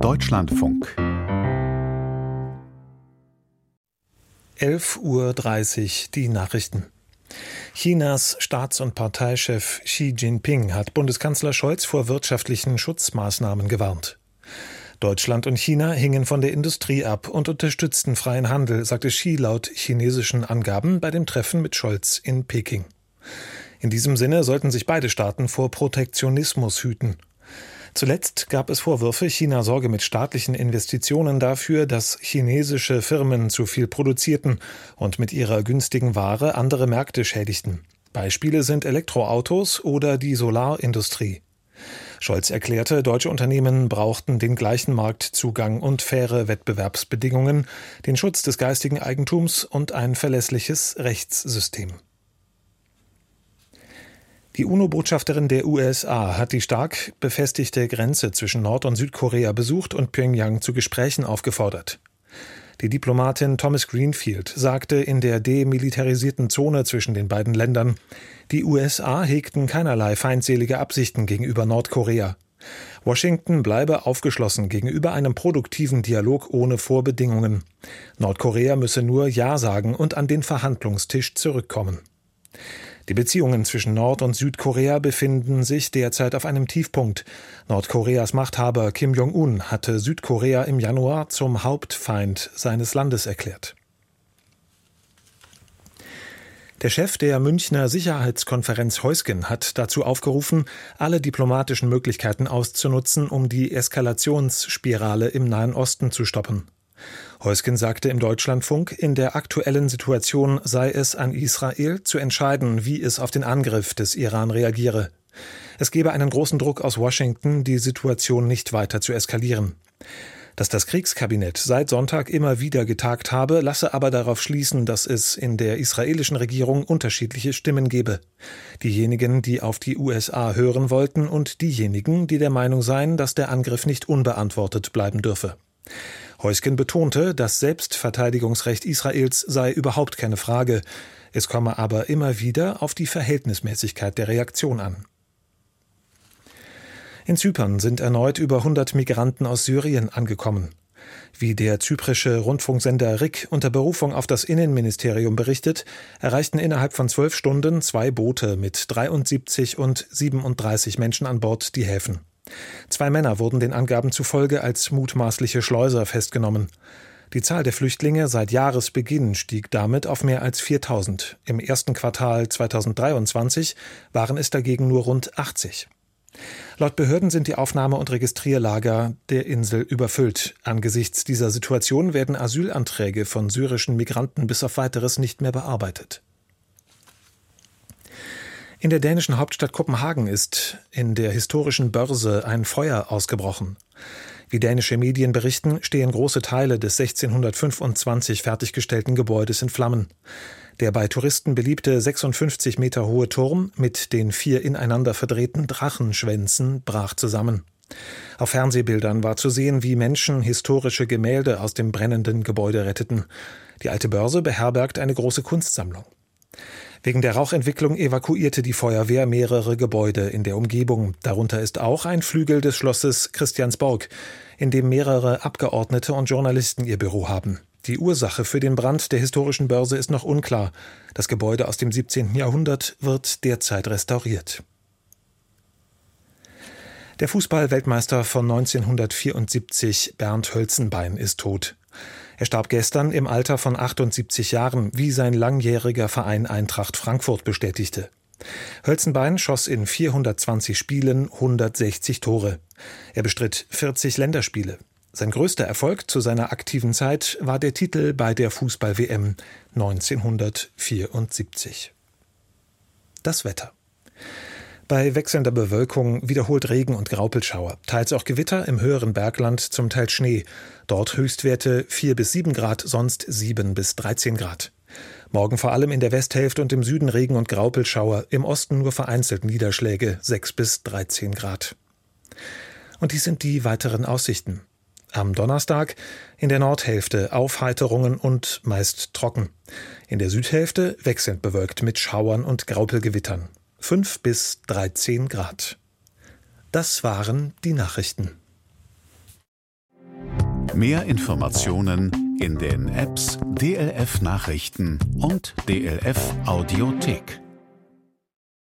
Deutschlandfunk 11:30 Uhr, die Nachrichten. Chinas Staats- und Parteichef Xi Jinping hat Bundeskanzler Scholz vor wirtschaftlichen Schutzmaßnahmen gewarnt. Deutschland und China hingen von der Industrie ab und unterstützten freien Handel, sagte Xi laut chinesischen Angaben bei dem Treffen mit Scholz in Peking. In diesem Sinne sollten sich beide Staaten vor Protektionismus hüten. Zuletzt gab es Vorwürfe, China sorge mit staatlichen Investitionen dafür, dass chinesische Firmen zu viel produzierten und mit ihrer günstigen Ware andere Märkte schädigten. Beispiele sind Elektroautos oder die Solarindustrie. Scholz erklärte, deutsche Unternehmen brauchten den gleichen Marktzugang und faire Wettbewerbsbedingungen, den Schutz des geistigen Eigentums und ein verlässliches Rechtssystem. Die UNO-Botschafterin der USA hat die stark befestigte Grenze zwischen Nord- und Südkorea besucht und Pyongyang zu Gesprächen aufgefordert. Die Diplomatin Thomas Greenfield sagte in der demilitarisierten Zone zwischen den beiden Ländern, die USA hegten keinerlei feindselige Absichten gegenüber Nordkorea. Washington bleibe aufgeschlossen gegenüber einem produktiven Dialog ohne Vorbedingungen. Nordkorea müsse nur Ja sagen und an den Verhandlungstisch zurückkommen. Die Beziehungen zwischen Nord- und Südkorea befinden sich derzeit auf einem Tiefpunkt. Nordkoreas Machthaber Kim Jong-un hatte Südkorea im Januar zum Hauptfeind seines Landes erklärt. Der Chef der Münchner Sicherheitskonferenz Heusgen hat dazu aufgerufen, alle diplomatischen Möglichkeiten auszunutzen, um die Eskalationsspirale im Nahen Osten zu stoppen. Heusgen sagte im Deutschlandfunk, in der aktuellen Situation sei es an Israel zu entscheiden, wie es auf den Angriff des Iran reagiere. Es gebe einen großen Druck aus Washington, die Situation nicht weiter zu eskalieren. Dass das Kriegskabinett seit Sonntag immer wieder getagt habe, lasse aber darauf schließen, dass es in der israelischen Regierung unterschiedliche Stimmen gebe. Diejenigen, die auf die USA hören wollten und diejenigen, die der Meinung seien, dass der Angriff nicht unbeantwortet bleiben dürfe. Heusgen betonte, das Selbstverteidigungsrecht Israels sei überhaupt keine Frage. Es komme aber immer wieder auf die Verhältnismäßigkeit der Reaktion an. In Zypern sind erneut über 100 Migranten aus Syrien angekommen. Wie der zyprische Rundfunksender RIK unter Berufung auf das Innenministerium berichtet, erreichten innerhalb von 12 Stunden 2 Boote mit 73 und 37 Menschen an Bord die Häfen. 2 Männer wurden den Angaben zufolge als mutmaßliche Schleuser festgenommen. Die Zahl der Flüchtlinge seit Jahresbeginn stieg damit auf mehr als 4.000. Im ersten Quartal 2023 waren es dagegen nur rund 80. Laut Behörden sind die Aufnahme- und Registrierlager der Insel überfüllt. Angesichts dieser Situation werden Asylanträge von syrischen Migranten bis auf Weiteres nicht mehr bearbeitet. In der dänischen Hauptstadt Kopenhagen ist in der historischen Börse ein Feuer ausgebrochen. Wie dänische Medien berichten, stehen große Teile des 1625 fertiggestellten Gebäudes in Flammen. Der bei Touristen beliebte 56 Meter hohe Turm mit den 4 ineinander verdrehten Drachenschwänzen brach zusammen. Auf Fernsehbildern war zu sehen, wie Menschen historische Gemälde aus dem brennenden Gebäude retteten. Die alte Börse beherbergt eine große Kunstsammlung. Wegen der Rauchentwicklung evakuierte die Feuerwehr mehrere Gebäude in der Umgebung. Darunter ist auch ein Flügel des Schlosses Christiansborg, in dem mehrere Abgeordnete und Journalisten ihr Büro haben. Die Ursache für den Brand der historischen Börse ist noch unklar. Das Gebäude aus dem 17. Jahrhundert wird derzeit restauriert. Der Fußball-Weltmeister von 1974, Bernd Hölzenbein, ist tot. Er starb gestern im Alter von 78 Jahren, wie sein langjähriger Verein Eintracht Frankfurt bestätigte. Hölzenbein schoss in 420 Spielen 160 Tore. Er bestritt 40 Länderspiele. Sein größter Erfolg zu seiner aktiven Zeit war der Titel bei der Fußball-WM 1974. Das Wetter. Bei wechselnder Bewölkung wiederholt Regen und Graupelschauer, teils auch Gewitter, im höheren Bergland zum Teil Schnee. Dort Höchstwerte 4 bis 7 Grad, sonst 7 bis 13 Grad. Morgen vor allem in der Westhälfte und im Süden Regen und Graupelschauer, im Osten nur vereinzelt Niederschläge 6 bis 13 Grad. Und dies sind die weiteren Aussichten. Am Donnerstag in der Nordhälfte Aufheiterungen und meist trocken. In der Südhälfte wechselnd bewölkt mit Schauern und Graupelgewittern. 5 bis 13 Grad. Das waren die Nachrichten. Mehr Informationen in den Apps DLF Nachrichten und DLF Audiothek.